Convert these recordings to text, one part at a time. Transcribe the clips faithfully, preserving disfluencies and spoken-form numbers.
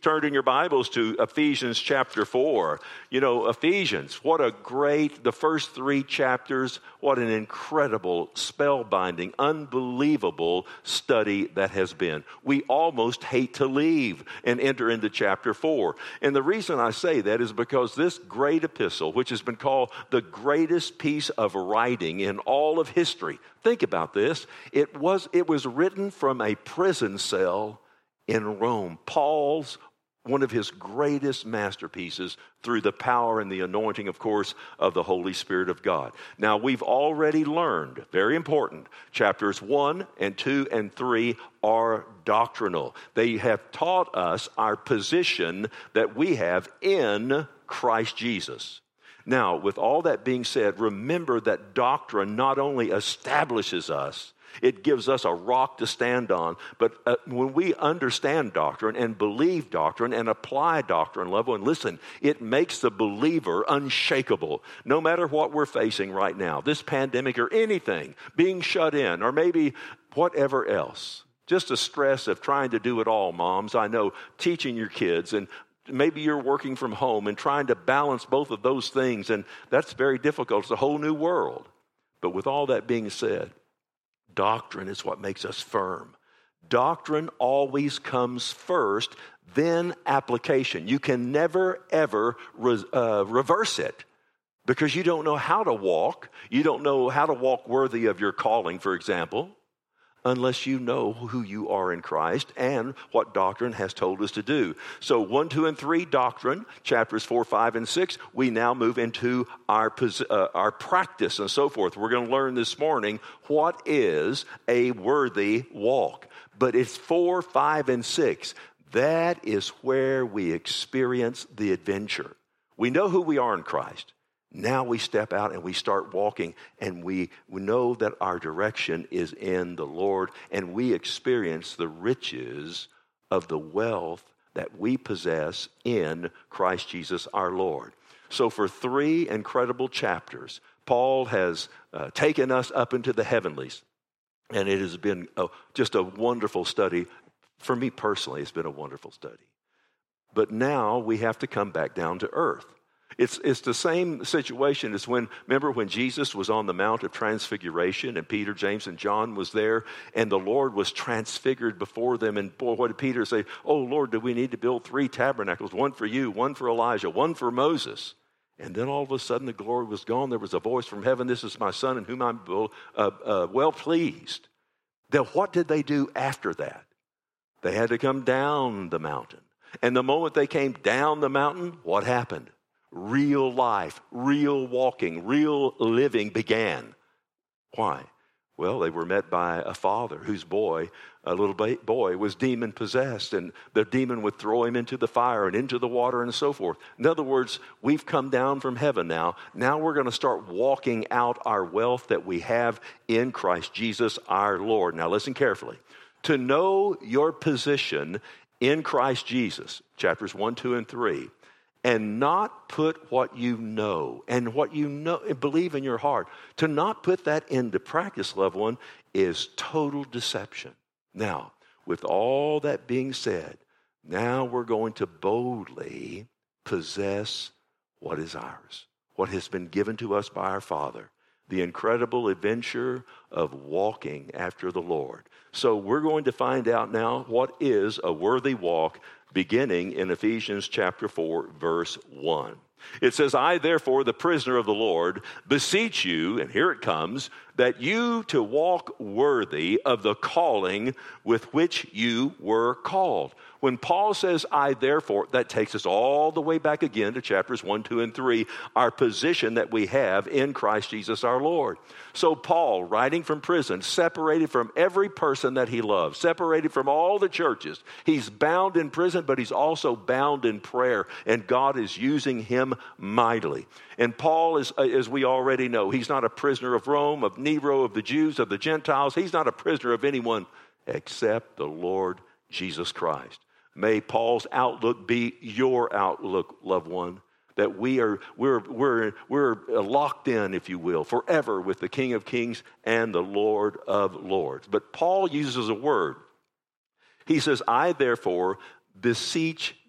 Turn in your Bibles to Ephesians chapter four. You know, Ephesians, what a great, the first three chapters, what an incredible, spellbinding, unbelievable study that has been. We almost hate to leave and enter into chapter four. And the reason I say that is because this great epistle, which has been called the greatest piece of writing in all of history, think about this, it was, it was written from a prison cell in Rome. Paul's, one of his greatest masterpieces through the power and the anointing, of course, of the Holy Spirit of God. Now, we've already learned, very important, chapters one and two and three are doctrinal. They have taught us our position that we have in Christ Jesus. Now, with all that being said, remember that doctrine not only establishes us, it gives us a rock to stand on. But uh, when we understand doctrine and believe doctrine and apply doctrine level, and listen, it makes the believer unshakable. No matter what we're facing right now, this pandemic or anything, being shut in, or maybe whatever else. Just the stress of trying to do it all, moms. I know, teaching your kids, and maybe you're working from home and trying to balance both of those things, and that's very difficult. It's a whole new world. But with all that being said, doctrine is what makes us firm. Doctrine always comes first, then application. You can never, ever re- uh, reverse it because you don't know how to walk. You don't know how to walk worthy of your calling, for example, unless you know who you are in Christ and what doctrine has told us to do. So one, two, and three, doctrine, chapters four, five, and six, we now move into our, uh, our practice and so forth. We're going to learn this morning what is a worthy walk. But it's four, five, and six. That is where we experience the adventure. We know who we are in Christ. Now we step out and we start walking, and we, we know that our direction is in the Lord, and we experience the riches of the wealth that we possess in Christ Jesus our Lord. So for three incredible chapters, Paul has uh, taken us up into the heavenlies, and it has been a, just a wonderful study. For me personally, it's been a wonderful study. But now we have to come back down to earth. It's it's the same situation as when, remember when Jesus was on the Mount of Transfiguration and Peter, James, and John was there, and the Lord was transfigured before them, and boy, what did Peter say? Oh, Lord, do we need to build three tabernacles, one for you, one for Elijah, one for Moses? And then all of a sudden the glory was gone. There was a voice from heaven, this is my son in whom I'm uh, uh, well pleased. Then what did they do after that? They had to come down the mountain. And the moment they came down the mountain, what happened? Real life, real walking, real living began. Why? Well, they were met by a father whose boy, a little boy, was demon-possessed, and the demon would throw him into the fire and into the water and so forth. In other words, we've come down from heaven now. Now we're going to start walking out our wealth that we have in Christ Jesus our Lord. Now listen carefully. To know your position in Christ Jesus, chapters one, two, and three, and not put what you know and what you know, believe in your heart, to not put that into practice, loved one, is total deception. Now, with all that being said, now we're going to boldly possess what is ours, what has been given to us by our Father, the incredible adventure of walking after the Lord. So we're going to find out now what is a worthy walk, beginning in Ephesians chapter four, verse one. It says, I, therefore, the prisoner of the Lord, beseech you, and here it comes, that you to walk worthy of the calling with which you were called. When Paul says, I, therefore, that takes us all the way back again to chapters one, two, and three, our position that we have in Christ Jesus our Lord. So Paul, writing from prison, separated from every person that he loves, separated from all the churches. He's bound in prison, but he's also bound in prayer, and God is using him mightily. And Paul is, as we already know, he's not a prisoner of Rome, of Nero, of the Jews, of the Gentiles. He's not a prisoner of anyone except the Lord Jesus Christ. May Paul's outlook be your outlook, loved one, that we are we're we're we're locked in, if you will, forever with the King of Kings and the Lord of Lords. But Paul uses a word. He says, I therefore beseech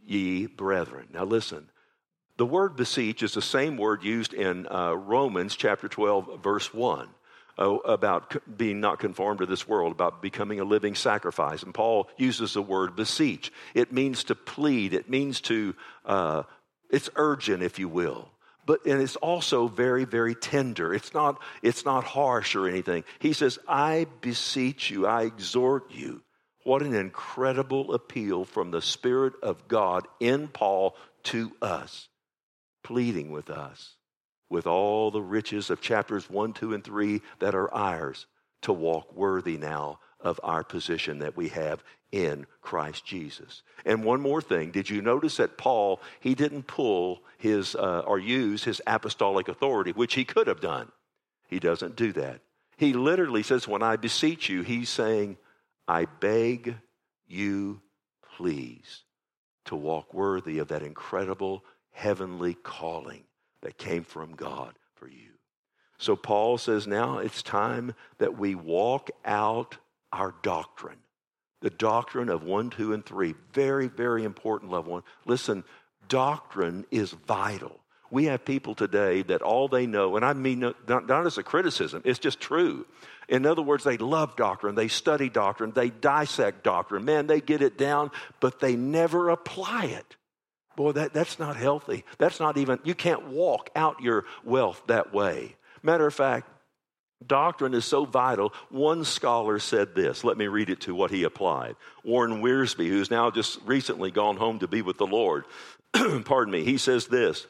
ye brethren. Now listen, the word beseech is the same word used in uh, Romans chapter twelve, verse one. Uh, about being not conformed to this world, about becoming a living sacrifice. And Paul uses the word beseech. It means to plead. It means to, uh, it's urgent, if you will. But, and it's also very, very tender. It's not, it's not harsh or anything. He says, I beseech you, I exhort you. What an incredible appeal from the Spirit of God in Paul to us, pleading with us, with all the riches of chapters one, two, and three that are ours, to walk worthy now of our position that we have in Christ Jesus. And one more thing, did you notice that Paul, he didn't pull his uh, or use his apostolic authority, which he could have done. He doesn't do that. He literally says, when I beseech you, he's saying, I beg you, please, to walk worthy of that incredible heavenly calling that came from God for you. So Paul says now it's time that we walk out our doctrine. The doctrine of one, two, and three. Very, very important, loved one. Listen, doctrine is vital. We have people today that all they know, and I mean not, not as a criticism, it's just true. In other words, they love doctrine, they study doctrine, they dissect doctrine. Man, they get it down, but they never apply it. Boy, that, that's not healthy. That's not even, you can't walk out your wealth that way. Matter of fact, doctrine is so vital. One scholar said this. Let me read it to what he applied. Warren Wiersbe, who's now just recently gone home to be with the Lord. Pardon me. He says this.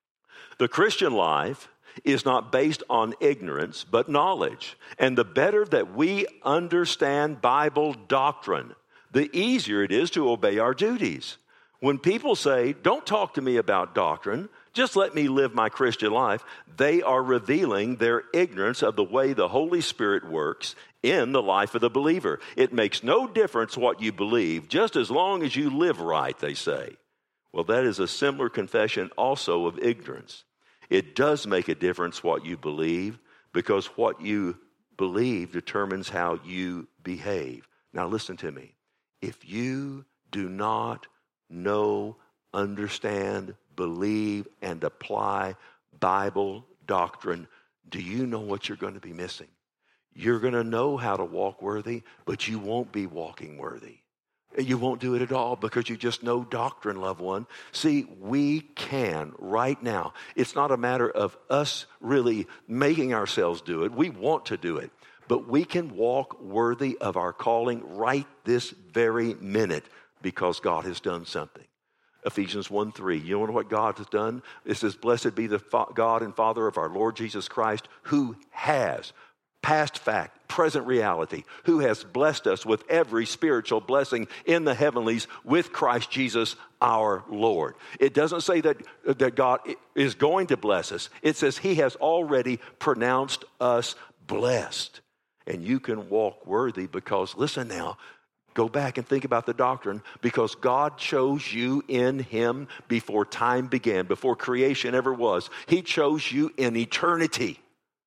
The Christian life is not based on ignorance, but knowledge. And the better that we understand Bible doctrine, the easier it is to obey our duties. When people say, don't talk to me about doctrine, just let me live my Christian life, they are revealing their ignorance of the way the Holy Spirit works in the life of the believer. It makes no difference what you believe, just as long as you live right, they say. Well, that is a similar confession also of ignorance. It does make a difference what you believe, because what you believe determines how you behave. Now listen to me. If you do not know, understand, believe, and apply Bible doctrine, do you know what you're going to be missing? You're going to know how to walk worthy, but you won't be walking worthy. You won't do it at all because you just know doctrine, loved one. See, we can right now. It's not a matter of us really making ourselves do it. We want to do it. But we can walk worthy of our calling right this very minute because God has done something. Ephesians one three, you know what God has done? It says, blessed be the fa- God and Father of our Lord Jesus Christ, who has, past fact, present reality, who has blessed us with every spiritual blessing in the heavenlies with Christ Jesus our Lord. It doesn't say that, that God is going to bless us. It says he has already pronounced us blessed. And you can walk worthy because, listen now, go back and think about the doctrine, because God chose you in him before time began, before creation ever was. He chose you in eternity.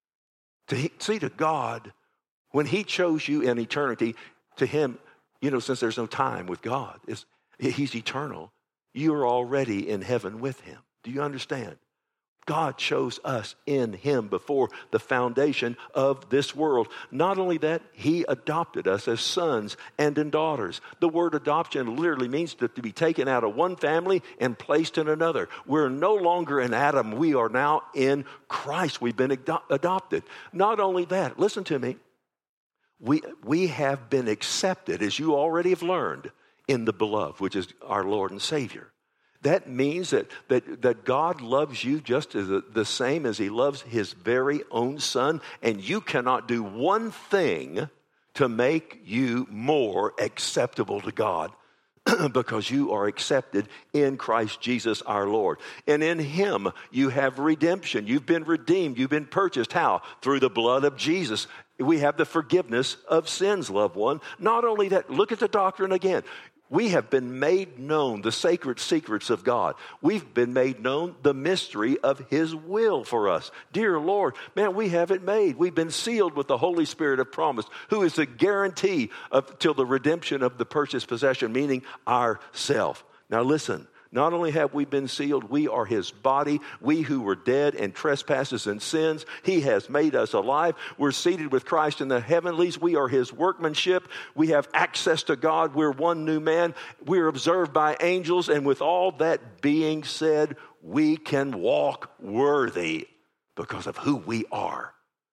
To see, to God, when he chose you in eternity, to him, you know, since there's no time with God, it's, he's eternal, you're already in heaven with him. Do you understand? God chose us in him before the foundation of this world. Not only that, he adopted us as sons and in daughters. The word adoption literally means to, to be taken out of one family and placed in another. We're no longer in Adam. We are now in Christ. We've been ado- adopted. Not only that, listen to me. We, we have been accepted, as you already have learned, in the beloved, which is our Lord and Savior. That means that, that, that God loves you just as a, the same as he loves his very own son, and you cannot do one thing to make you more acceptable to God because you are accepted in Christ Jesus our Lord. And in him you have redemption. You've been redeemed. You've been purchased. How? Through the blood of Jesus. We have the forgiveness of sins, loved one. Not only that, look at the doctrine again. We have been made known the sacred secrets of God. We've been made known the mystery of his will for us. Dear Lord, man, we have it made. We've been sealed with the Holy Spirit of promise, who is the guarantee of till the redemption of the purchased possession, meaning ourself. Now listen, Not only have we been sealed, we are his body. We who were dead in trespasses and sins, he has made us alive. We're seated with Christ in the heavenlies. We are his workmanship. We have access to God. We're one new man. We're observed by angels. And with all that being said, we can walk worthy because of who we are.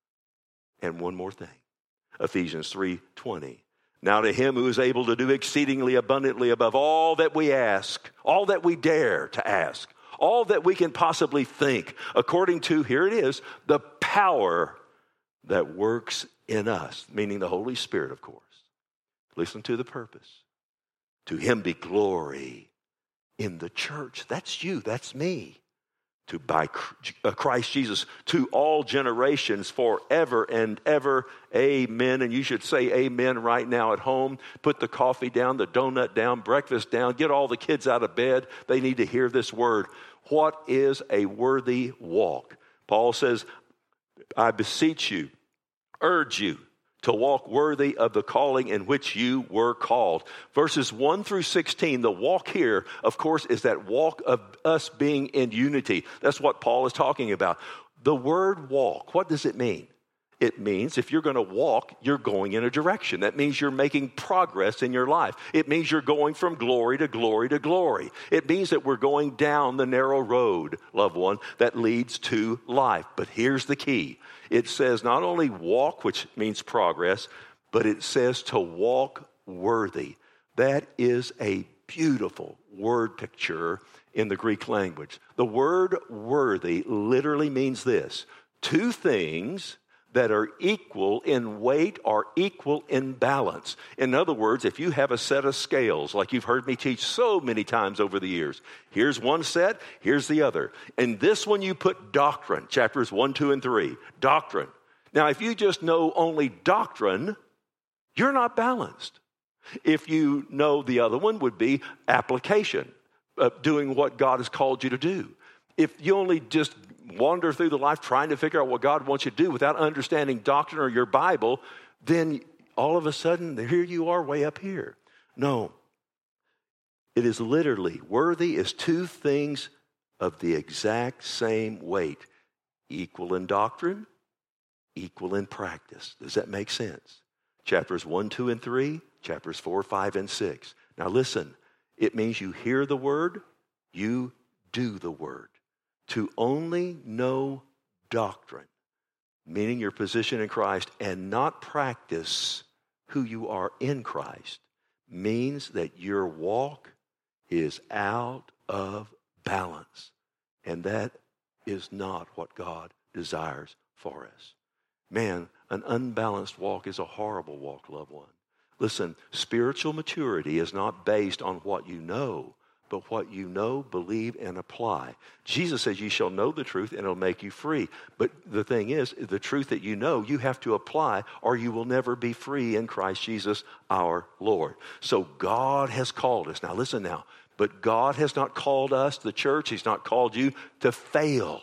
And one more thing, Ephesians three twenty. Now to him who is able to do exceedingly abundantly above all that we ask, all that we dare to ask, all that we can possibly think, according to, here it is, the power that works in us, meaning the Holy Spirit, of course. Listen to the purpose. To him be glory in the church. That's you, that's me. To by Christ Jesus, to all generations forever and ever. Amen. And you should say amen right now at home. Put the coffee down, the donut down, breakfast down. Get all the kids out of bed. They need to hear this word. What is a worthy walk? Paul says, I beseech you, urge you to walk worthy of the calling in which you were called. Verses one through sixteen, the walk here, of course, is that walk of us being in unity. That's what Paul is talking about. The word walk, what does it mean? It means if you're going to walk, you're going in a direction. That means you're making progress in your life. It means you're going from glory to glory to glory. It means that we're going down the narrow road, loved one, that leads to life. But here's the key. It says not only walk, which means progress, but it says to walk worthy. That is a beautiful word picture in the Greek language. The word worthy literally means this: two things that are equal in weight or equal in balance. In other words, if you have a set of scales, like you've heard me teach so many times over the years, here's one set, here's the other. In this one you put doctrine, chapters one, two, and three, doctrine. Now, if you just know only doctrine, you're not balanced. If you know the other one would be application, uh, doing what God has called you to do. If you only just wander through the life trying to figure out what God wants you to do without understanding doctrine or your Bible, then all of a sudden, here you are way up here. No, it is literally, worthy is two things of the exact same weight, equal in doctrine, equal in practice. Does that make sense? Chapters one, two, and three, chapters four, five, and six. Now listen, it means you hear the word, you do the word. To only know doctrine, meaning your position in Christ, and not practice who you are in Christ, means that your walk is out of balance. And that is not what God desires for us. Man, an unbalanced walk is a horrible walk, loved one. Listen, spiritual maturity is not based on what you know, but what you know, believe, and apply. Jesus says you shall know the truth and it'll make you free. But the thing is, the truth that you know, you have to apply or you will never be free in Christ Jesus our Lord. So God has called us. Now listen now, but God has not called us, the church, he's not called you to fail.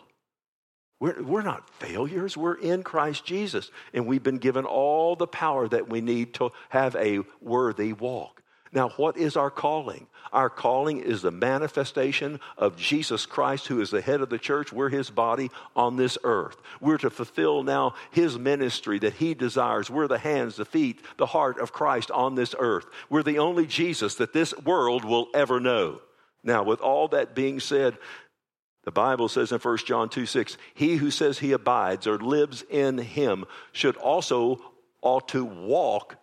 We're, we're not failures. We're in Christ Jesus. And we've been given all the power that we need to have a worthy walk. Now, what is our calling? Our calling is the manifestation of Jesus Christ, who is the head of the church. We're his body on this earth. We're to fulfill now his ministry that he desires. We're the hands, the feet, the heart of Christ on this earth. We're the only Jesus that this world will ever know. Now, with all that being said, the Bible says in First John two six, he who says he abides or lives in him should also ought to walk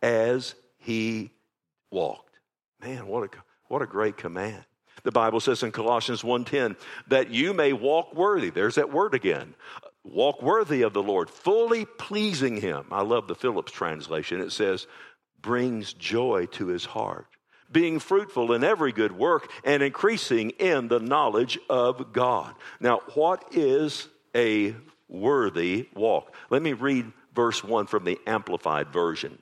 as he walked. Man, what a, what a great command. The Bible says in Colossians one ten, that you may walk worthy. There's that word again. Walk worthy of the Lord, fully pleasing him. I love the Phillips translation. It says, brings joy to his heart, being fruitful in every good work and increasing in the knowledge of God. Now, what is a worthy walk? Let me read verse one from the Amplified Version.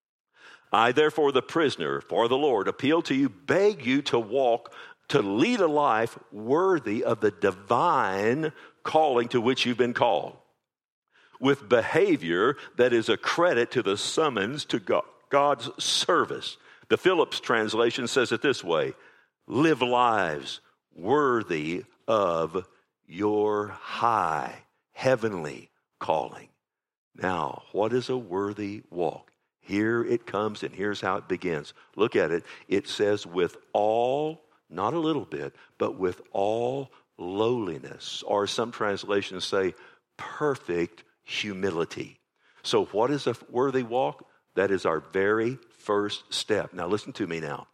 I, therefore, the prisoner for the Lord, appeal to you, beg you to walk, to lead a life worthy of the divine calling to which you've been called, with behavior that is a credit to the summons to God, God's service. The Phillips translation says it this way: live lives worthy of your high heavenly calling. Now, what is a worthy walk? Here it comes, and here's how it begins. Look at it. It says, with all, not a little bit, but with all lowliness, or some translations say perfect humility. So what is a worthy walk? That is our very first step. Now listen to me now.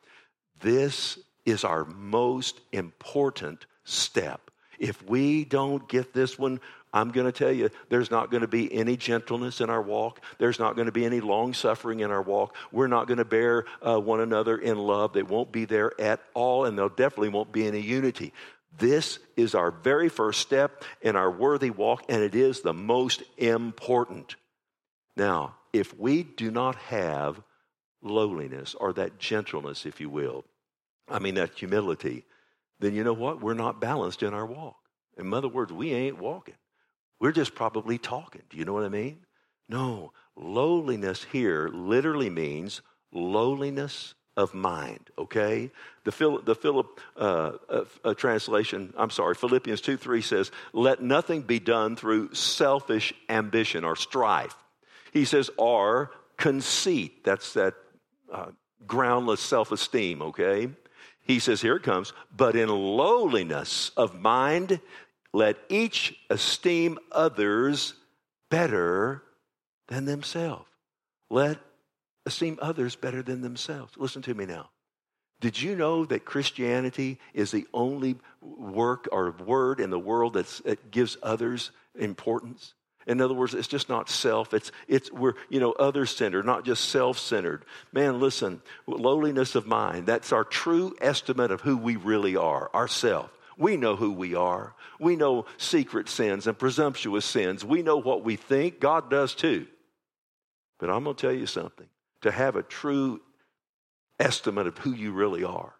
This is our most important step. If we don't get this one, I'm going to tell you, there's not going to be any gentleness in our walk. There's not going to be any long suffering in our walk. We're not going to bear uh, one another in love. They won't be there at all, and there definitely won't be any unity. This is our very first step in our worthy walk, and it is the most important. Now, if we do not have lowliness, or that gentleness, if you will, I mean that humility, then you know what? We're not balanced in our walk. In other words, we ain't walking. We're just probably talking. Do you know what I mean? No, lowliness here literally means lowliness of mind, okay? The Phil, the Philip uh, uh, uh, translation, I'm sorry, Philippians two three says, let nothing be done through selfish ambition or strife. He says, or conceit. That's that uh, groundless self-esteem, okay? He says, here it comes, but in lowliness of mind, let each esteem others better than themselves. Let esteem others better than themselves. Listen to me now. Did you know that Christianity is the only work or word in the world that's, that gives others importance? In other words, it's just not self. It's, it's we're, you know, other-centered, not just self-centered. Man, listen, lowliness of mind, that's our true estimate of who we really are, ourself. We know who we are. We know secret sins and presumptuous sins. We know what we think. God does too. But I'm going to tell you something. To have a true estimate of who you really are,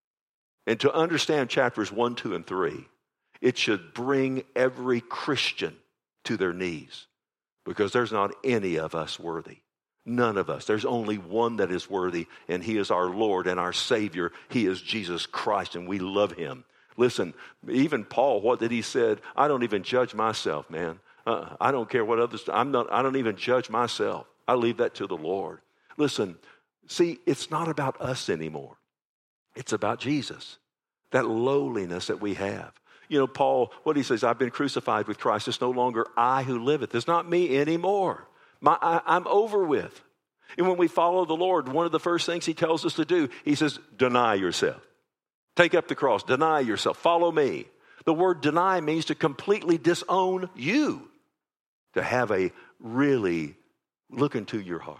and to understand chapters one, two, and three, it should bring every Christian to their knees, because there's not any of us worthy. None of us. There's only one that is worthy, and he is our Lord and our Savior. He is Jesus Christ, and we love him. Listen, even Paul, what did he said? I don't even judge myself, man. Uh, I don't care what others, I'm not, I don't even judge myself. I leave that to the Lord. Listen, see, it's not about us anymore. It's about Jesus, that lowliness that we have. You know, Paul, what he says, I've been crucified with Christ. It's no longer I who liveth. It's not me anymore. My, I, I'm over with. And when we follow the Lord, one of the first things he tells us to do, he says, deny yourself. Take up the cross. Deny yourself. Follow me. The word deny means to completely disown you. To have a really look into your heart.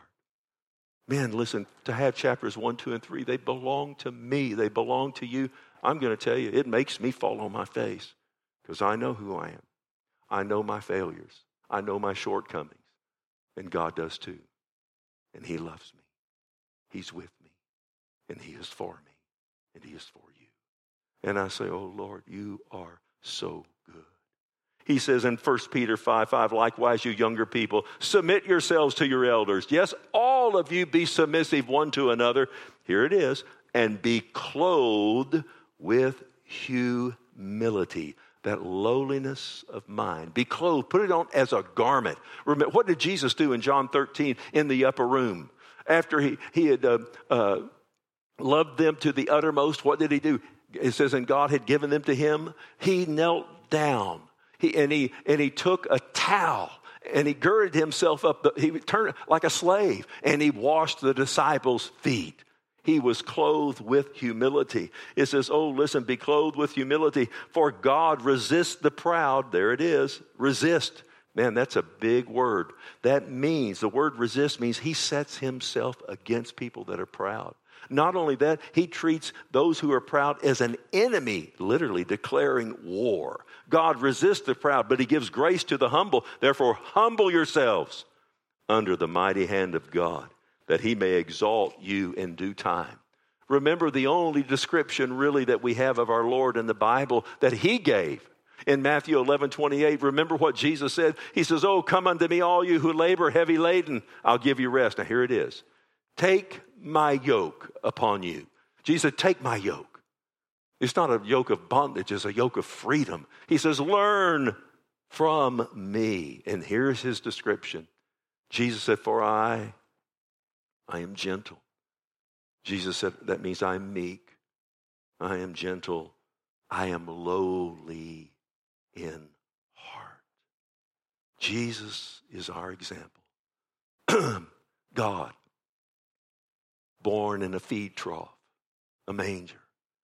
Man, listen, to have chapters one, two, and three, they belong to me. They belong to you. I'm going to tell you, it makes me fall on my face because I know who I am. I know my failures. I know my shortcomings. And God does too. And he loves me. He's with me. And he is for me. And he is for you. And I say, oh, Lord, you are so good. He says in First Peter five five, likewise, you younger people, submit yourselves to your elders. Yes, all of you be submissive one to another. Here it is. And be clothed with humility, that lowliness of mind. Be clothed. Put it on as a garment. Remember, what did Jesus do in John thirteen in the upper room? After he, he had uh, uh, loved them to the uttermost, what did he do? It says, and God had given them to him. He knelt down. He, and, he, and he took a towel and he girded himself up. The, he turned like a slave and he washed the disciples' feet. He was clothed with humility. It says, oh, listen, be clothed with humility, for God resists the proud. There it is. Resist. Man, that's a big word. That means, the word resist means he sets himself against people that are proud. Not only that, he treats those who are proud as an enemy, literally declaring war. God resists the proud, but he gives grace to the humble. Therefore, humble yourselves under the mighty hand of God, that he may exalt you in due time. Remember, the only description really that we have of our Lord in the Bible that he gave in Matthew eleven twenty-eight. Remember what Jesus said? He says, oh, come unto me, all you who labor heavy laden. I'll give you rest. Now, here it is. Take my yoke upon you. Jesus said, take my yoke. It's not a yoke of bondage, it's a yoke of freedom. He says, learn from me. And here's his description. Jesus said, for I, I am gentle. Jesus said, that means I'm meek. I am gentle. I am lowly in heart. Jesus is our example. God, born in a feed trough, a manger.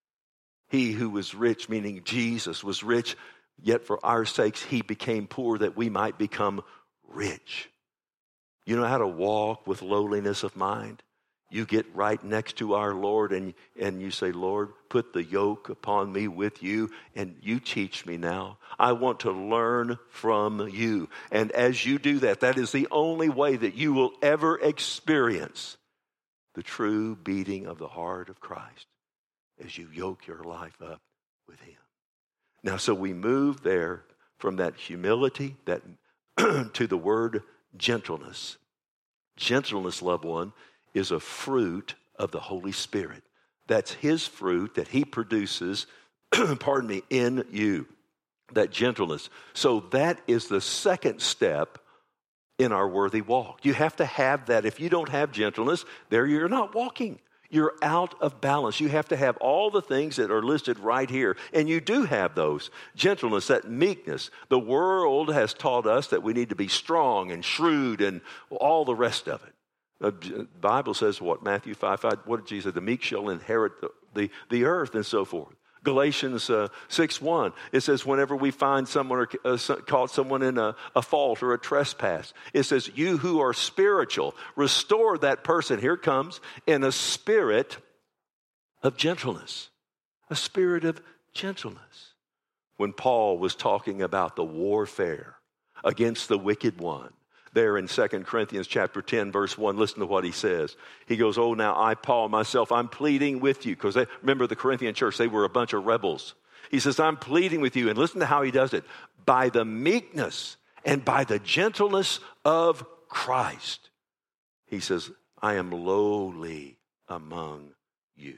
He who was rich, meaning Jesus was rich, yet for our sakes he became poor that we might become rich. You know how to walk with lowliness of mind? You get right next to our Lord and, and you say, Lord, put the yoke upon me with you and you teach me now. I want to learn from you. And as you do that, that is the only way that you will ever experience the true beating of the heart of Christ as you yoke your life up with him. Now, so we move there from that humility that to the word gentleness. Gentleness, loved one, is a fruit of the Holy Spirit. That's his fruit that he produces, pardon me, in you, that gentleness. So that is the second step in our worthy walk. You have to have that. If you don't have gentleness, there you're not walking. You're out of balance. You have to have all the things that are listed right here. And you do have those. Gentleness, that meekness. The world has taught us that we need to be strong and shrewd and all the rest of it. The Bible says what? Matthew five five. What did Jesus say? The meek shall inherit the, the, the earth and so forth. Galatians uh, six one. It says whenever we find someone or uh, caught someone in a, a fault or a trespass, it says you who are spiritual, restore that person. Here it comes, in a spirit of gentleness. A spirit of gentleness. When Paul was talking about the warfare against the wicked one, there in Second Corinthians chapter ten, verse one, listen to what he says. He goes, oh, now I, Paul, myself, I'm pleading with you. Because remember the Corinthian church, they were a bunch of rebels. He says, I'm pleading with you. And listen to how he does it. By the meekness and by the gentleness of Christ. He says, I am lowly among you.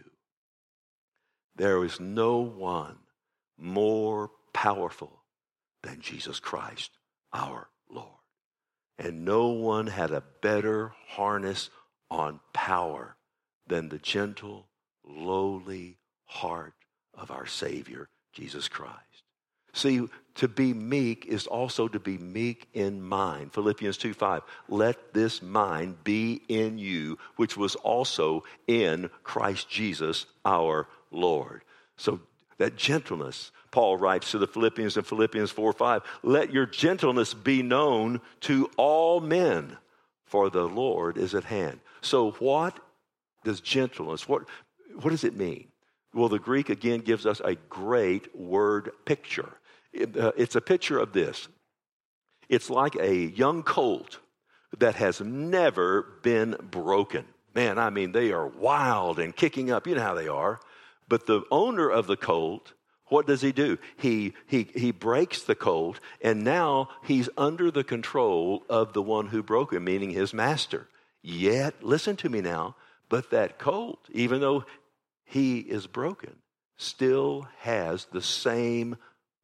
There is no one more powerful than Jesus Christ, our Lord. And no one had a better harness on power than the gentle, lowly heart of our Savior, Jesus Christ. See, to be meek is also to be meek in mind. Philippians two five, let this mind be in you, which was also in Christ Jesus our Lord. So that gentleness, Paul writes to the Philippians in Philippians four five, let your gentleness be known to all men, for the Lord is at hand. So what does gentleness, what, what does it mean? Well, the Greek again gives us a great word picture. It, uh, it's a picture of this. It's like a young colt that has never been broken. Man, I mean, they are wild and kicking up. You know how they are. But the owner of the colt, what does he do? He, he, he breaks the colt, and now he's under the control of the one who broke him, meaning his master. Yet, listen to me now, but that colt, even though he is broken, still has the same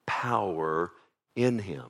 power in him.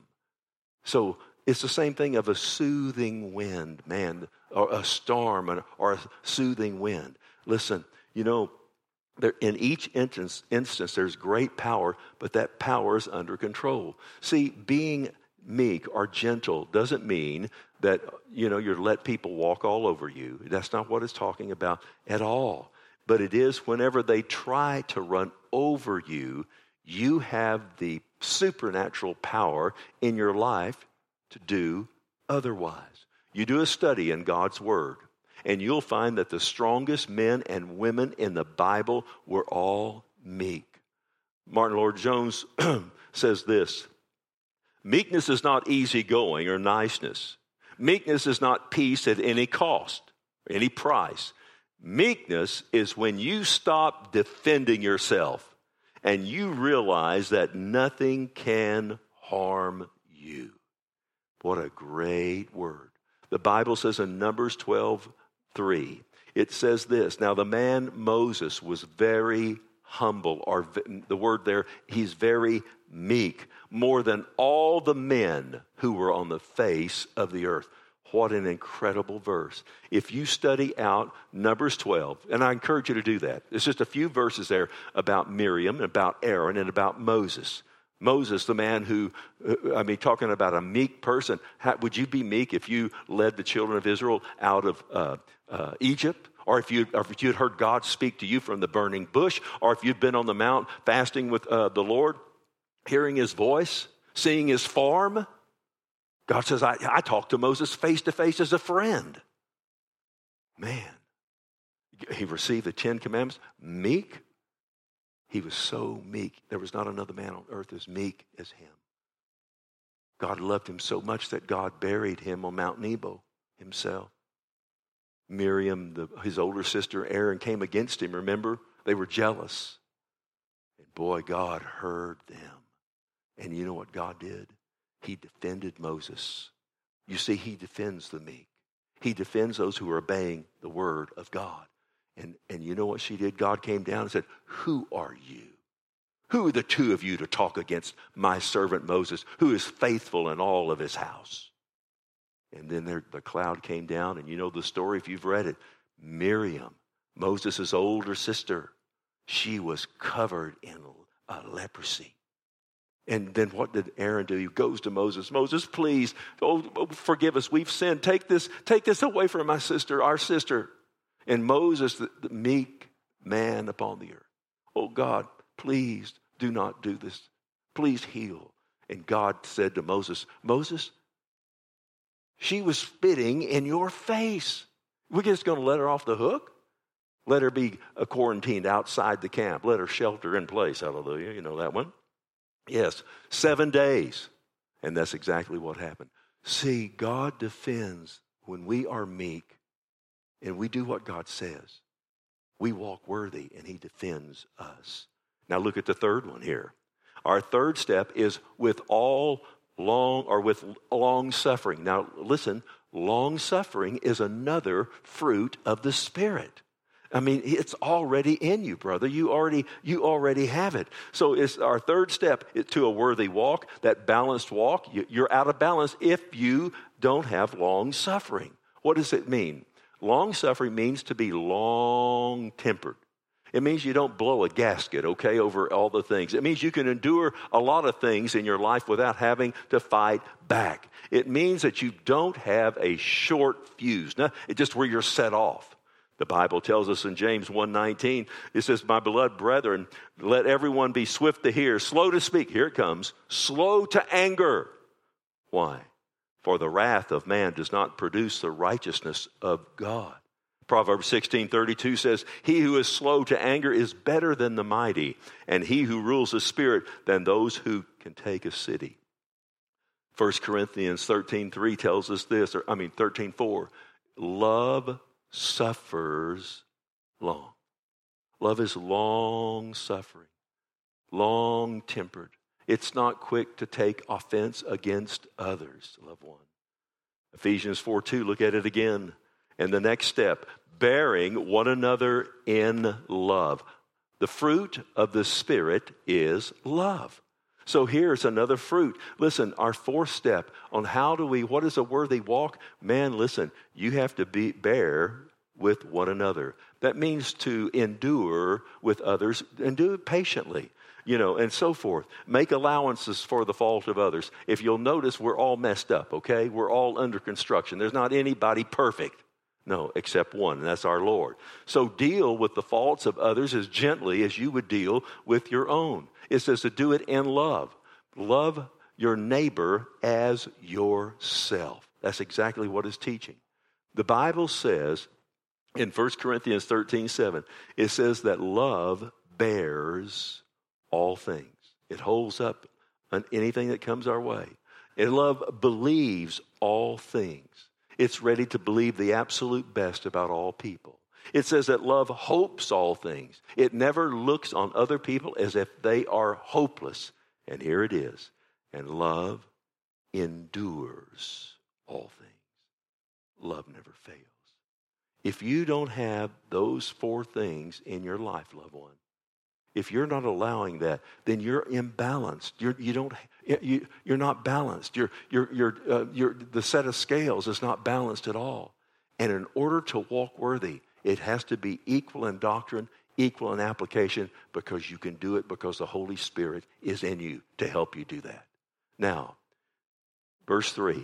So it's the same thing of a soothing wind, man, or a storm or a soothing wind. Listen, you know, there, in each instance, instance, there's great power, but that power is under control. See, being meek or gentle doesn't mean that, you know, you let people walk all over you. That's not what it's talking about at all. But it is whenever they try to run over you, you have the supernatural power in your life to do otherwise. You do a study in God's Word, and you'll find that the strongest men and women in the Bible were all meek. Martin Lloyd-Jones says this, meekness is not easygoing or niceness. Meekness is not peace at any cost, any price. Meekness is when you stop defending yourself and you realize that nothing can harm you. What a great word. The Bible says in Numbers twelve three, it says this, now the man Moses was very humble, or the word there, he's very meek, more than all the men who were on the face of the earth. What an incredible verse. If you study out Numbers twelve, and I encourage you to do that. There's just a few verses there about Miriam, and about Aaron, and about Moses. Moses, the man who, I mean, talking about a meek person. How, would you be meek if you led the children of Israel out of uh, uh, Egypt? Or if you or if you had heard God speak to you from the burning bush? Or if you'd been on the mount fasting with uh, the Lord, hearing his voice, seeing his form? God says, I, I talked to Moses face to face as a friend. Man, he received the Ten Commandments. Meek. He was so meek. There was not another man on earth as meek as him. God loved him so much that God buried him on Mount Nebo himself. Miriam, the, his older sister, Aaron, came against him. Remember? They were jealous. And boy, God heard them. And you know what God did? He defended Moses. You see, he defends the meek. He defends those who are obeying the word of God. And, and you know what she did? God came down and said, who are you? Who are the two of you to talk against my servant Moses, who is faithful in all of his house? And then there, the cloud came down, and you know the story if you've read it. Miriam, Moses' older sister, she was covered in uh, leprosy. And then what did Aaron do? He goes to Moses. Moses, please, oh, forgive us. We've sinned. Take this, take this away from my sister, our sister. And Moses, the, the meek man upon the earth. Oh God, please do not do this. Please heal. And God said to Moses, Moses, she was spitting in your face. We're just going to let her off the hook? Let her be quarantined outside the camp. Let her shelter in place. Hallelujah. You know that one? Yes, seven days. And that's exactly what happened. See, God defends when we are meek and we do what God says. We walk worthy and he defends us. Now look at the third one here. Our third step is with all long or with long suffering. Now listen, long suffering is another fruit of the Spirit. I mean, it's already in you, brother. You already, you already have it. So it's our third step to a worthy walk, that balanced walk. You're out of balance if you don't have long suffering. What does it mean? Long suffering means to be long-tempered. It means you don't blow a gasket, okay, over all the things. It means you can endure a lot of things in your life without having to fight back. It means that you don't have a short fuse. Now, it's just where you're set off. The Bible tells us in James one nineteen, it says, my beloved brethren, let everyone be swift to hear, slow to speak. Here it comes. Slow to anger. Why? For the wrath of man does not produce the righteousness of God. Proverbs sixteen thirty-two says, he who is slow to anger is better than the mighty, and he who rules the spirit than those who can take a city. First Corinthians thirteen three tells us this, or I mean thirteen four, love suffers long. Love is long suffering, long tempered. It's not quick to take offense against others, loved one. Ephesians four two, look at it again. And the next step, bearing one another in love. The fruit of the Spirit is love. So here's another fruit. Listen, our fourth step on how do we, what is a worthy walk? Man, listen, you have to be bear with one another. That means to endure with others and do it patiently, you know, and so forth. Make allowances for the fault of others. If you'll notice, we're all messed up, okay? We're all under construction. There's not anybody perfect. No, except one, and that's our Lord. So deal with the faults of others as gently as you would deal with your own. It says to do it in love. Love your neighbor as yourself. That's exactly what it's teaching. The Bible says in First Corinthians thirteen seven, it says that love bears all things. It holds up anything that comes our way. And love believes all things. It's ready to believe the absolute best about all people. It says that love hopes all things. It never looks on other people as if they are hopeless. And here it is. And love endures all things. Love never fails. If you don't have those four things in your life, loved one, If you're not allowing that, then you're imbalanced. You're, you don't, you, you're not balanced. You're, you're, you're, uh, you're, the set of scales is not balanced at all. And in order to walk worthy, it has to be equal in doctrine, equal in application, because you can do it because the Holy Spirit is in you to help you do that. Now, verse three,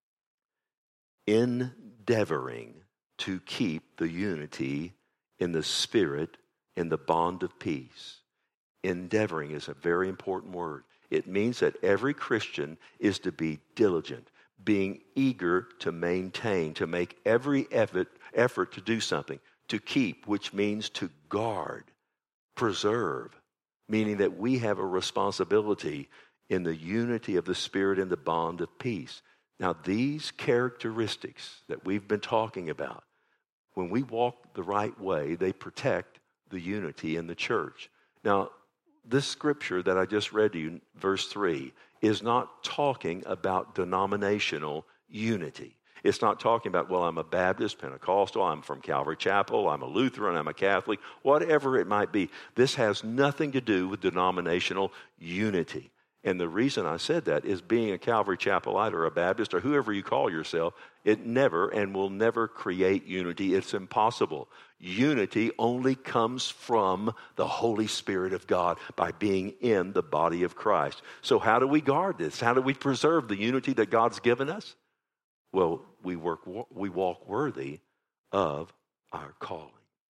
endeavoring to keep the unity in the Spirit in the bond of peace. Endeavoring is a very important word. It means that every Christian is to be diligent, being eager to maintain, to make every effort, effort to do something, to keep, which means to guard, preserve, meaning that we have a responsibility in the unity of the Spirit in the bond of peace. Now, these characteristics that we've been talking about, when we walk the right way, they protect the unity in the church. Now, this scripture that I just read to you, verse three, is not talking about denominational unity. It's not talking about, well, I'm a Baptist, Pentecostal, I'm from Calvary Chapel, I'm a Lutheran, I'm a Catholic, whatever it might be. This has nothing to do with denominational unity. And the reason I said that is being a Calvary Chapelite or a Baptist or whoever you call yourself, it never and will never create unity. It's impossible. Unity only comes from the Holy Spirit of God by being in the body of Christ. So how do we guard this? How do we preserve the unity that God's given us? Well, we work, we walk worthy of our calling.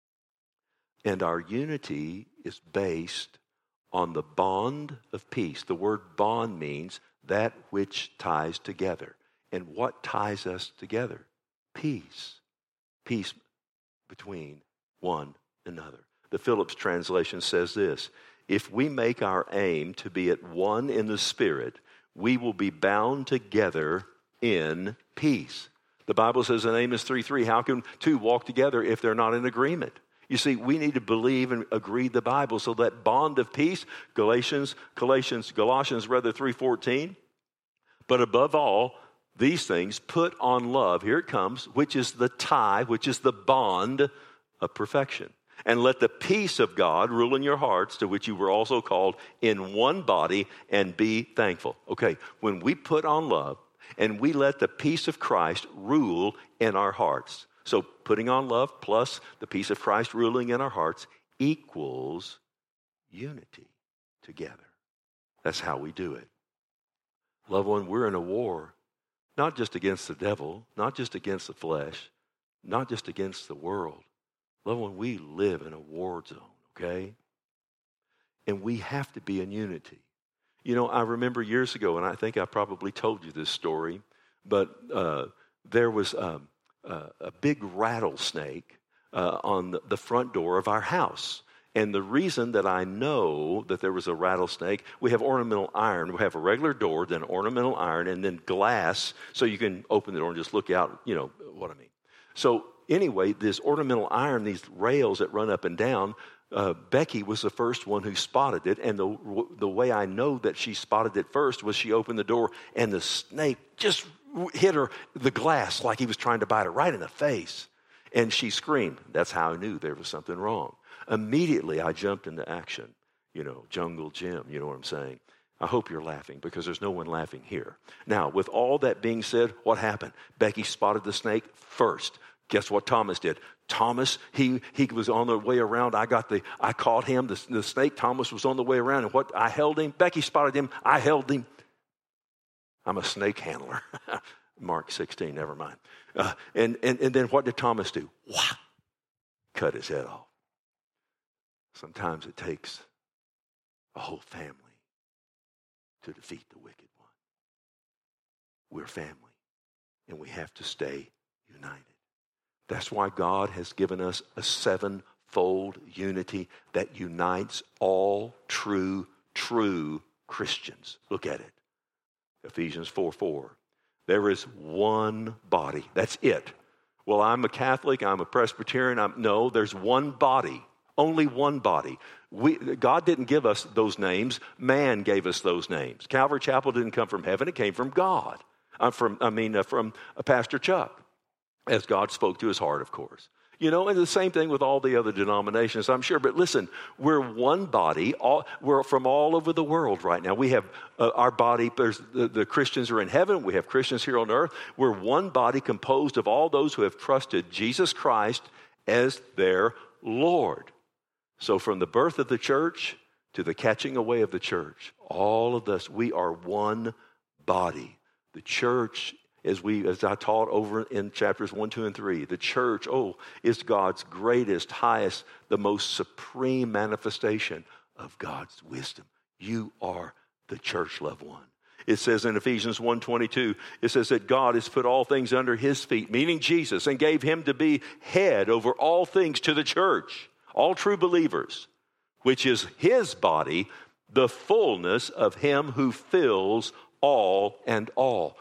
And our unity is based on the bond of peace. The word bond means that which ties together. And what ties us together? Peace. Peace between one another. The Phillips translation says this: if we make our aim to be at one in the Spirit, we will be bound together in peace. The Bible says in Amos three three, how can two walk together if they're not in agreement? You see, we need to believe and agree the Bible. So that bond of peace, Galatians, Galatians, Galatians rather three fourteen. But above all, these things put on love. Here it comes, which is the tie, which is the bond of perfection. And let the peace of God rule in your hearts, to which you were also called in one body, and be thankful. Okay, when we put on love and we let the peace of Christ rule in our hearts. So putting on love plus the peace of Christ ruling in our hearts equals unity together. That's how we do it. Loved one, we're in a war, not just against the devil, not just against the flesh, not just against the world. Loved one, we live in a war zone, okay? And we have to be in unity. You know, I remember years ago, and I think I probably told you this story, but uh, there was... Um, Uh, a big rattlesnake uh, on the, the front door of our house. And the reason that I know that there was a rattlesnake, we have ornamental iron. We have a regular door, then ornamental iron, and then glass, so you can open the door and just look out, you know what I mean. So anyway, this ornamental iron, these rails that run up and down, uh, Becky was the first one who spotted it. And the, the way I know that she spotted it first was she opened the door, and the snake just hit her, the glass, like he was trying to bite her right in the face. And she screamed. That's how I knew there was something wrong. Immediately, I jumped into action. You know, Jungle Jim, you know what I'm saying? I hope you're laughing, because there's no one laughing here. Now, with all that being said, what happened? Becky spotted the snake first. Guess what Thomas did? Thomas, he he was on the way around. I got the, I caught him, the, the snake. Thomas was on the way around, and what, I held him. Becky spotted him. I held him. I'm a snake handler. Mark sixteen, never mind. Uh, and, and, and then what did Thomas do? Whap! Cut his head off. Sometimes it takes a whole family to defeat the wicked one. We're family, and we have to stay united. That's why God has given us a sevenfold unity that unites all true, true Christians. Look at it. Ephesians four four. There is one body. That's it. Well, I'm a Catholic, I'm a Presbyterian. I'm, no, there's one body. Only one body. We, God didn't give us those names. Man gave us those names. Calvary Chapel didn't come from heaven. It came from God. I'm from, I mean, uh, from uh, Pastor Chuck, as God spoke to his heart, of course. You know, and the same thing with all the other denominations, I'm sure. But listen, we're one body. All, we're from all over the world right now. We have uh, our body, there's, the, the Christians are in heaven. We have Christians here on earth. We're one body composed of all those who have trusted Jesus Christ as their Lord. So from the birth of the church to the catching away of the church, all of us, we are one body. The church, as we, as I taught over in chapters one, two, and three, the church, oh, is God's greatest, highest, the most supreme manifestation of God's wisdom. You are the church, loved one. It says in Ephesians one twenty-two, it says that God has put all things under his feet, meaning Jesus, and gave him to be head over all things to the church, all true believers, which is his body, the fullness of him who fills all and all.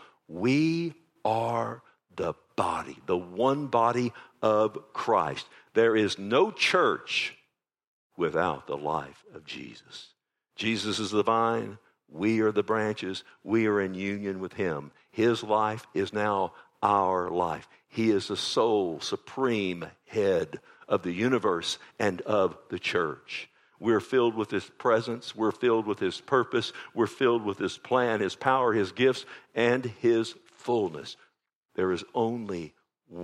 We are the body, the one body of Christ. There is no church without the life of Jesus. Jesus is the vine. We are the branches. We are in union with him. His life is now our life. He is the sole, supreme head of the universe and of the church. We're filled with his presence. We're filled with his purpose. We're filled with his plan, his power, his gifts, and his fullness. There is only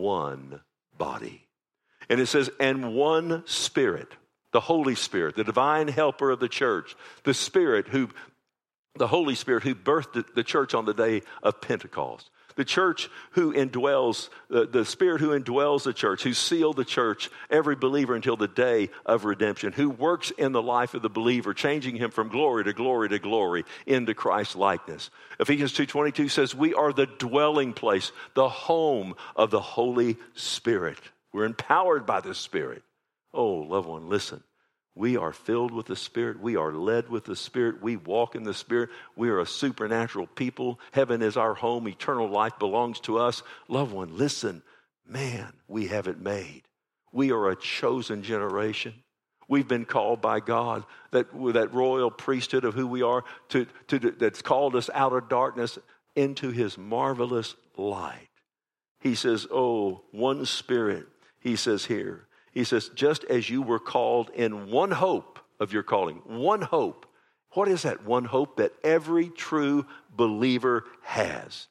one body. And it says, and one Spirit, the Holy Spirit, the divine helper of the church, the Spirit who, the Holy Spirit who birthed the church on the day of Pentecost. The church who indwells, the, the Spirit who indwells the church, who sealed the church, every believer until the day of redemption, who works in the life of the believer, changing him from glory to glory to glory into Christ's likeness. Ephesians two twenty-two says, we are the dwelling place, the home of the Holy Spirit. We're empowered by the Spirit. Oh, loved one, listen. We are filled with the Spirit. We are led with the Spirit. We walk in the Spirit. We are a supernatural people. Heaven is our home. Eternal life belongs to us. Loved one, listen. Man, we have it made. We are a chosen generation. We've been called by God, that, that royal priesthood of who we are, to, to, that's called us out of darkness into his marvelous light. He says, oh, one Spirit, he says here. He says, just as you were called in one hope of your calling, one hope. What is that one hope that every true believer has?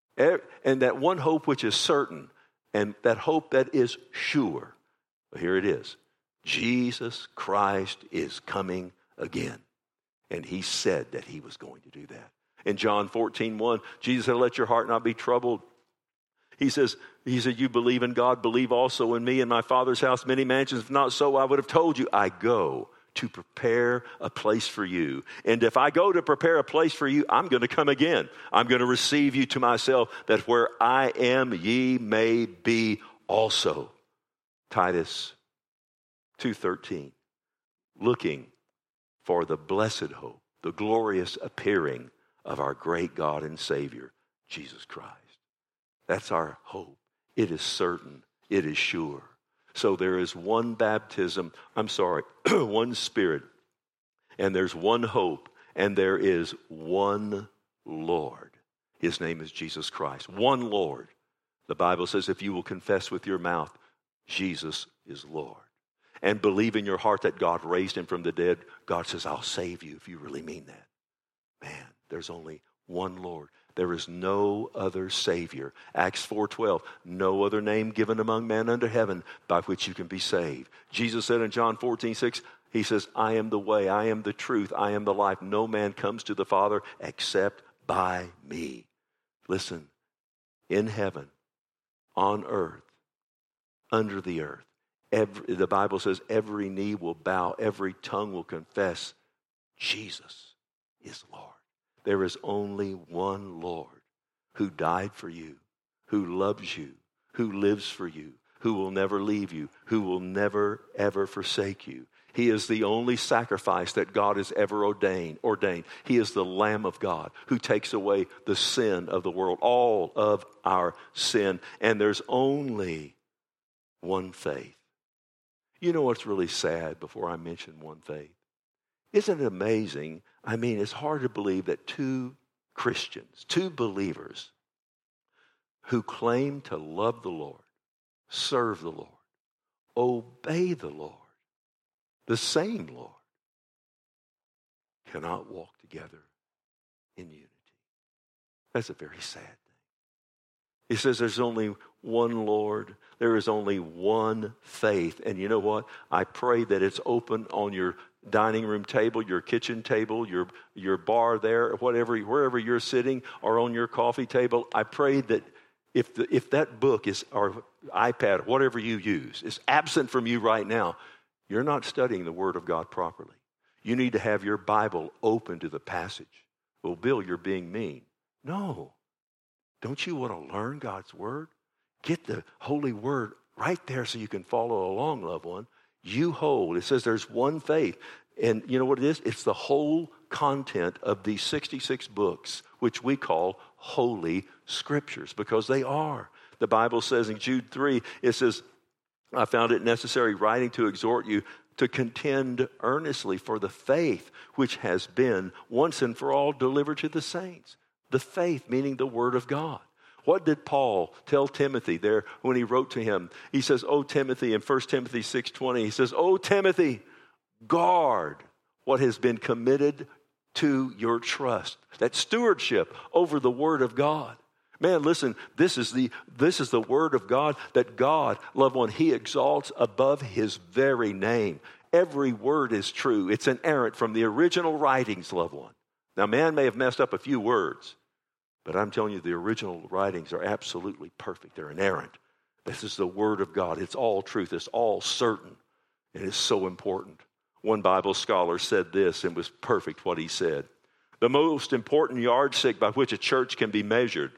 And that one hope which is certain, and that hope that is sure. Well, here it is. Jesus Christ is coming again. And he said that he was going to do that. In John fourteen one, Jesus said, let your heart not be troubled. He says, he said, you believe in God, believe also in me. In my Father's house, many mansions. If not so, I would have told you. I go to prepare a place for you. And if I go to prepare a place for you, I'm going to come again. I'm going to receive you to myself, that where I am, ye may be also. Titus two thirteen, looking for the blessed hope, the glorious appearing of our great God and Savior, Jesus Christ. That's our hope. It is certain. It is sure. So there is one baptism, I'm sorry, one Spirit, and there's one hope, and there is one Lord. His name is Jesus Christ. One Lord. The Bible says if you will confess with your mouth, Jesus is Lord, and believe in your heart that God raised him from the dead, God says, I'll save you if you really mean that. Man, there's only one Lord. There is no other Savior. Acts four twelve, no other name given among men under heaven by which you can be saved. Jesus said in John fourteen six, he says, I am the way, I am the truth, I am the life. No man comes to the Father except by me. Listen, in heaven, on earth, under the earth, every, the Bible says every knee will bow, every tongue will confess Jesus is Lord. There is only one Lord who died for you, who loves you, who lives for you, who will never leave you, who will never, ever forsake you. He is the only sacrifice that God has ever ordained. ordained. He is the Lamb of God who takes away the sin of the world, all of our sin. And there's only one faith. You know what's really sad before I mention one faith? Isn't it amazing? I mean, it's hard to believe that two Christians, two believers who claim to love the Lord, serve the Lord, obey the Lord, the same Lord, cannot walk together in unity. That's a very sad thing. He says there's only one Lord. There is only one faith. And you know what? I pray that it's open on your dining room table, your kitchen table, your, your bar there, whatever, wherever you're sitting, or on your coffee table. I pray that if, the, if that book is, or iPad, whatever you use, is absent from you right now, you're not studying the Word of God properly. You need to have your Bible open to the passage. Well, Bill, you're being mean. No. Don't you want to learn God's Word? Get the Holy Word right there so you can follow along, loved one. You hold. It says there's one faith. And you know what it is? It's the whole content of these sixty-six books, which we call Holy Scriptures, because they are. The Bible says in Jude three, it says, I found it necessary writing to exhort you to contend earnestly for the faith which has been once and for all delivered to the saints. The faith, meaning the Word of God. What did Paul tell Timothy there when he wrote to him? He says, "O Timothy," in First Timothy six twenty, he says, "O Timothy, guard what has been committed to your trust." That stewardship over the Word of God. Man, listen, this is the this is the Word of God that God, loved one, He exalts above His very name. Every word is true. It's inerrant from the original writings, loved one. Now, man may have messed up a few words, but I'm telling you, the original writings are absolutely perfect. They're inerrant. This is the Word of God. It's all truth. It's all certain. And it's so important. One Bible scholar said this, and it was perfect what he said. The most important yardstick by which a church can be measured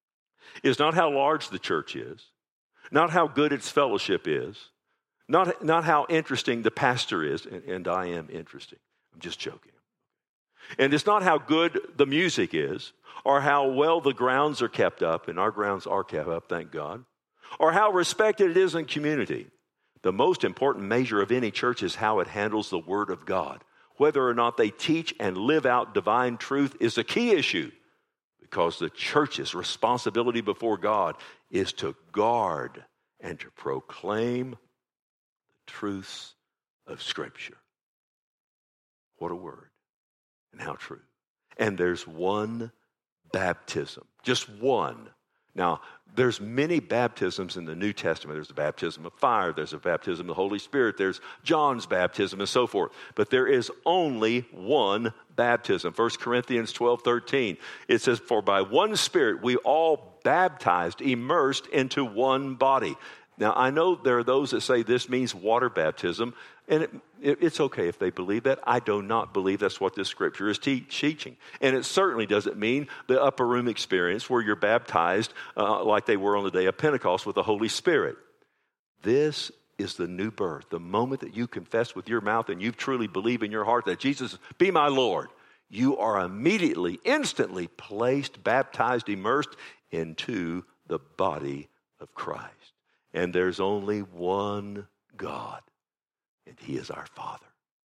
is not how large the church is, not how good its fellowship is, not, not how interesting the pastor is, and, and I am interesting. I'm just joking. And it's not how good the music is, or how well the grounds are kept up, and our grounds are kept up, thank God, or how respected it is in community. The most important measure of any church is how it handles the Word of God. Whether or not they teach and live out divine truth is a key issue, because the church's responsibility before God is to guard and to proclaim the truths of Scripture. What a word. And how true. And there's one baptism, just one. Now, there's many baptisms in the New Testament. There's the baptism of fire. There's a baptism of the Holy Spirit. There's John's baptism and so forth. But there is only one baptism. First Corinthians twelve thirteen. It says, "For by one Spirit we all baptized, immersed into one body." Now, I know there are those that say this means water baptism, and it, it, it's okay if they believe that. I do not believe that's what this Scripture is te- teaching. And it certainly doesn't mean the upper room experience where you're baptized uh, like they were on the day of Pentecost with the Holy Spirit. This is the new birth. The moment that you confess with your mouth and you truly believe in your heart that Jesus, be my Lord, you are immediately, instantly placed, baptized, immersed into the body of Christ. And there's only one God, and He is our Father.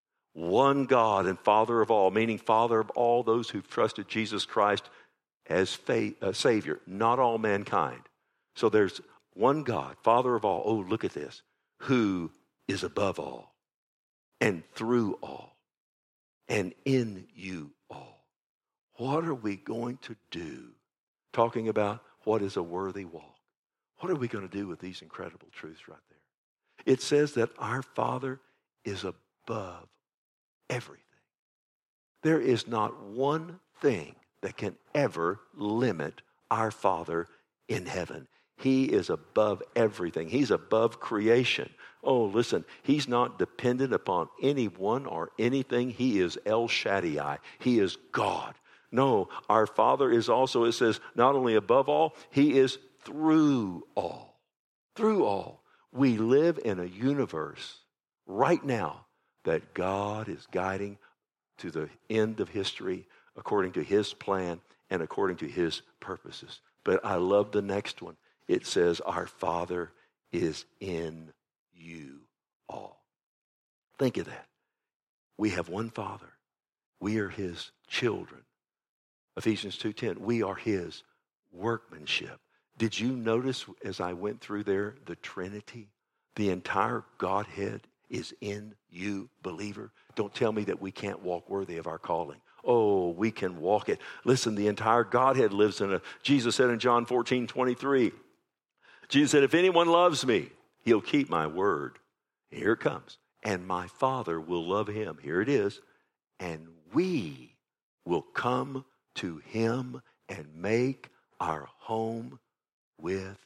One God and Father of all, meaning Father of all those who've trusted Jesus Christ as faith, uh, Savior, not all mankind. So there's one God, Father of all. Oh, look at this. Who is above all, and through all, and in you all. What are we going to do? Talking about what is a worthy walk. What are we going to do with these incredible truths right there? It says that our Father is above everything. There is not one thing that can ever limit our Father in heaven. He is above everything. He's above creation. Oh, listen, He's not dependent upon anyone or anything. He is El Shaddai. He is God. No, our Father is also, it says, not only above all, He is through all. Through all. We live in a universe right now that God is guiding to the end of history according to His plan and according to His purposes. But I love the next one. It says, our Father is in you all. Think of that. We have one Father. We are His children. Ephesians two ten, we are His workmanship. Did you notice as I went through there the Trinity? The entire Godhead is in you, believer. Don't tell me that we can't walk worthy of our calling. Oh, we can walk it. Listen, the entire Godhead lives in us. Jesus said in John fourteen twenty-three, Jesus said, if anyone loves me, he'll keep my word. Here it comes. And my Father will love him. Here it is. And we will come to him and make our home with him.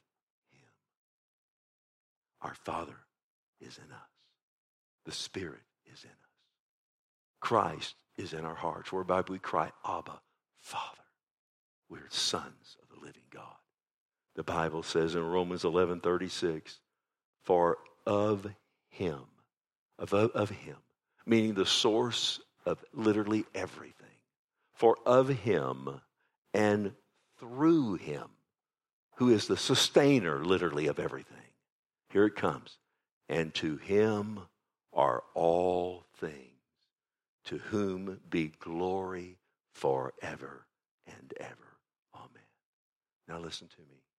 Our Father is in us. The Spirit is in us. Christ is in our hearts, whereby we cry, Abba, Father. We're sons of the living God. The Bible says in Romans eleven thirty-six, for of him, of, of him, meaning the source of literally everything, for of him and through him, who is the sustainer literally of everything. Here it comes. And to him are all things, to whom be glory forever and ever. Amen. Now listen to me.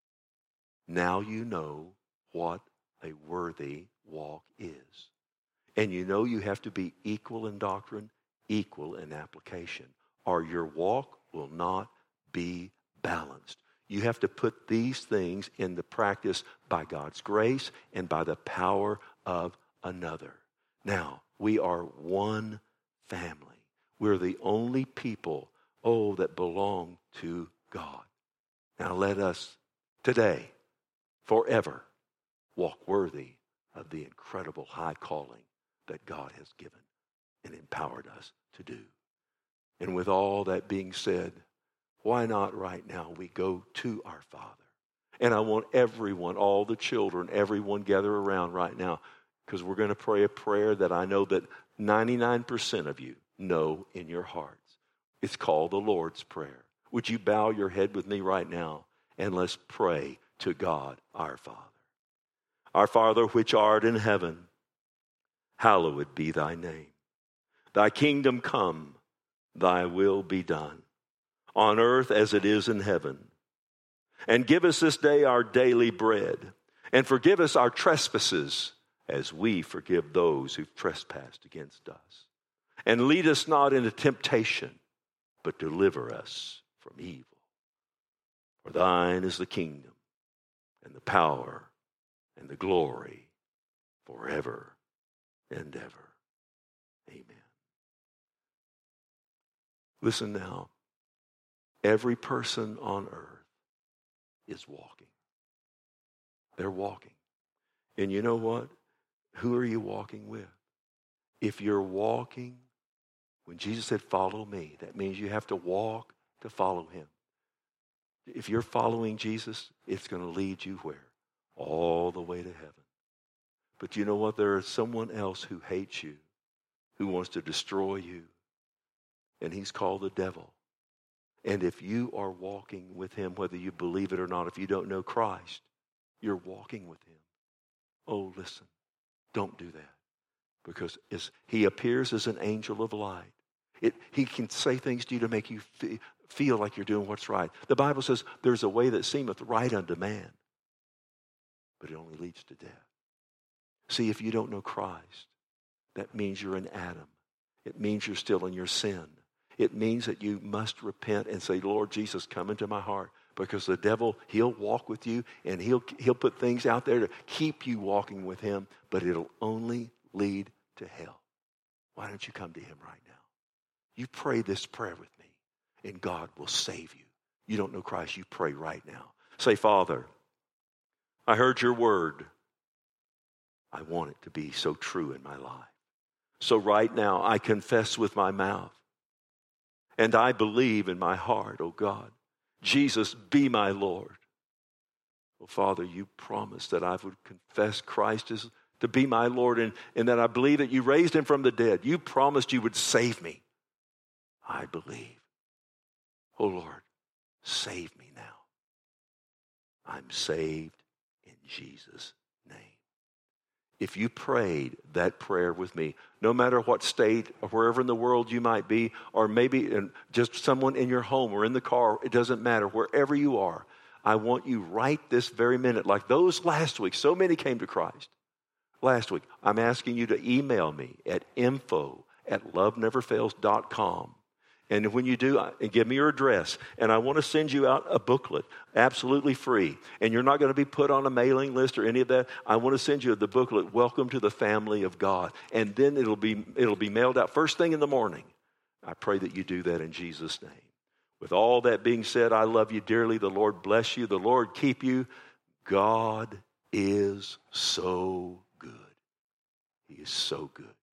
Now you know what a worthy walk is. And you know you have to be equal in doctrine, equal in application, or your walk will not be balanced. You have to put these things into practice by God's grace and by the power of another. Now, we are one family. We're the only people, oh, that belong to God. Now let us today, forever, walk worthy of the incredible high calling that God has given and empowered us to do. And with all that being said, why not right now we go to our Father? And I want everyone, all the children, everyone gather around right now, because we're going to pray a prayer that I know that ninety-nine percent of you know in your hearts. It's called the Lord's Prayer. Would you bow your head with me right now and let's pray to God our Father. Our Father which art in heaven, hallowed be thy name. Thy kingdom come, thy will be done, on earth as it is in heaven. And give us this day our daily bread, and forgive us our trespasses as we forgive those who've trespassed against us. And lead us not into temptation, but deliver us from evil. For thine is the kingdom, and the power, and the glory, forever and ever. Amen. Listen now. Every person on earth is walking. They're walking. And you know what? Who are you walking with? If you're walking, when Jesus said, follow me, that means you have to walk to follow him. If you're following Jesus, it's going to lead you where? All the way to heaven. But you know what? There is someone else who hates you, who wants to destroy you. And he's called the devil. And if you are walking with him, whether you believe it or not, if you don't know Christ, you're walking with him. Oh, listen, don't do that. Because as he appears as an angel of light. It, he can say things to you to make you fe- feel like you're doing what's right. The Bible says there's a way that seemeth right unto man, but it only leads to death. See, if you don't know Christ, that means you're in Adam. It means you're still in your sin. It means that you must repent and say, Lord Jesus, come into my heart. Because the devil, he'll walk with you and he'll, he'll put things out there to keep you walking with him, but it'll only lead to hell. Why don't you come to him right now? You pray this prayer with me and God will save you. You don't know Christ, you pray right now. Say, Father, I heard your word. I want it to be so true in my life. So right now, I confess with my mouth and I believe in my heart, oh God, Jesus, be my Lord. Oh, Father, you promised that I would confess Christ as to be my Lord and, and that I believe that you raised him from the dead. You promised you would save me. I believe. Oh, Lord, save me now. I'm saved in Jesus' name. If you prayed that prayer with me, no matter what state or wherever in the world you might be, or maybe in just someone in your home or in the car, it doesn't matter, wherever you are, I want you right this very minute, like those last week, so many came to Christ. last week, I'm asking you to email me at info at love never fails dot com. And when you do, and give me your address, and I want to send you out a booklet, absolutely free. And you're not going to be put on a mailing list or any of that. I want to send you the booklet, Welcome to the Family of God. And then it'll be it'll be mailed out first thing in the morning. I pray that you do that in Jesus' name. With all that being said, I love you dearly. The Lord bless you. The Lord keep you. God is so good. He is so good.